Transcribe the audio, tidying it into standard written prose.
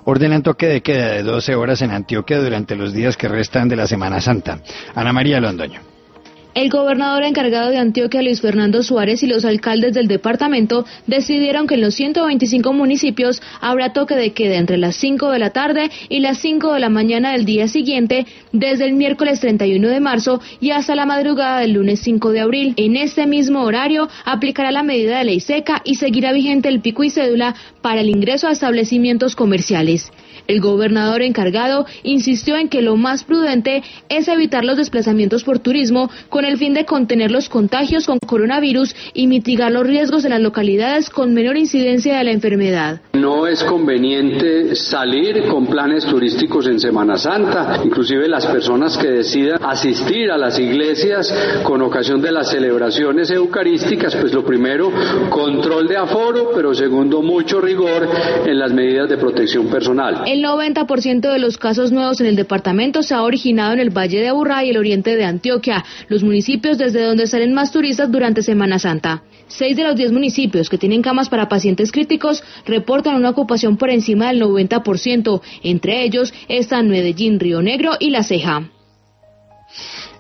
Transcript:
ordenan toque de queda de 12 horas en Antioquia durante los días que restan de la Semana Santa. Ana María Londoño. El gobernador encargado de Antioquia, Luis Fernando Suárez, y los alcaldes del departamento decidieron que en los 125 municipios habrá toque de queda entre las 5 de la tarde y las 5 de la mañana del día siguiente, desde el miércoles 31 de marzo y hasta la madrugada del lunes 5 de abril. En este mismo horario aplicará la medida de ley seca y seguirá vigente el pico y cédula para el ingreso a establecimientos comerciales. El gobernador encargado insistió en que lo más prudente es evitar los desplazamientos por turismo con el fin de contener los contagios con coronavirus y mitigar los riesgos en las localidades con menor incidencia de la enfermedad. No es conveniente salir con planes turísticos en Semana Santa. Inclusive las personas que decidan asistir a las iglesias con ocasión de las celebraciones eucarísticas, pues lo primero, control de aforo, pero segundo, mucho rigor en las medidas de protección personal. El 90% de los casos nuevos en el departamento se ha originado en el Valle de Aburrá y el oriente de Antioquia, los municipios desde donde salen más turistas durante Semana Santa. 6 de los 10 municipios que tienen camas para pacientes críticos reportan una ocupación por encima del 90%. Entre ellos están Medellín, Río Negro y La Ceja.